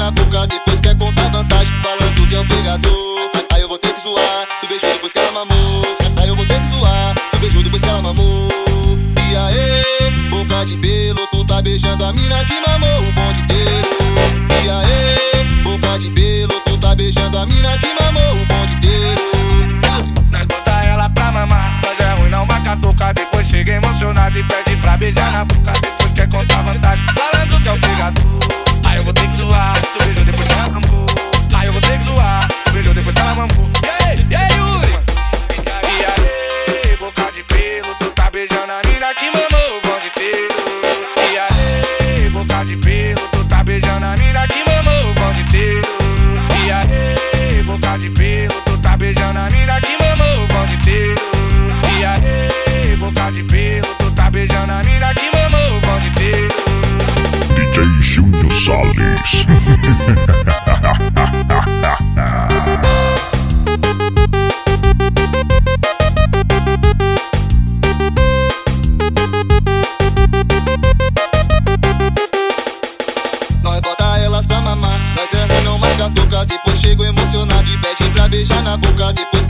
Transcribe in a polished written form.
na boca, depois quer contar vantagem, falando que é o pegador. Aí eu vou ter que zoar, tu beijou depois que ela mamou. Aí eu vou ter que zoar, tu beijou depois que ela mamou. E aí, boca de pelo, tu tá beijando a mina que mamou o bonde inteiro. E aí, boca de pelo, tu tá beijando a mina que mamou o bonde inteiro. Nós bota ela pra mamar, mas é ruim não marca toca. Depois chega emocionado e pede pra beijar na boca, depois quer contar vantagem, falando que é o pegador. Aí eu vou ter que zoar, tu beijou depois que ela mamou. Aí eu vou ter que zoar, tu beijou depois que ela mamou. E aí, Yuri? E aí, boca de pelo, tu tá beijando a mina que mamou o bonde inteiro. E aí, boca de pelo, tu tá beijando a mina que mamou o bonde inteiro. E aí, boca de pelo, tu tá beijando a mina que mamou o bonde inteiro. E aí, boca de pelo, tu tá beijando a mina que mamou o bonde inteiro. DJ Júnior Salles. Nós bota elas pra mamar, mas é ruim não marca toca. Depois chega emocionado e pede pra beijar na boca, depois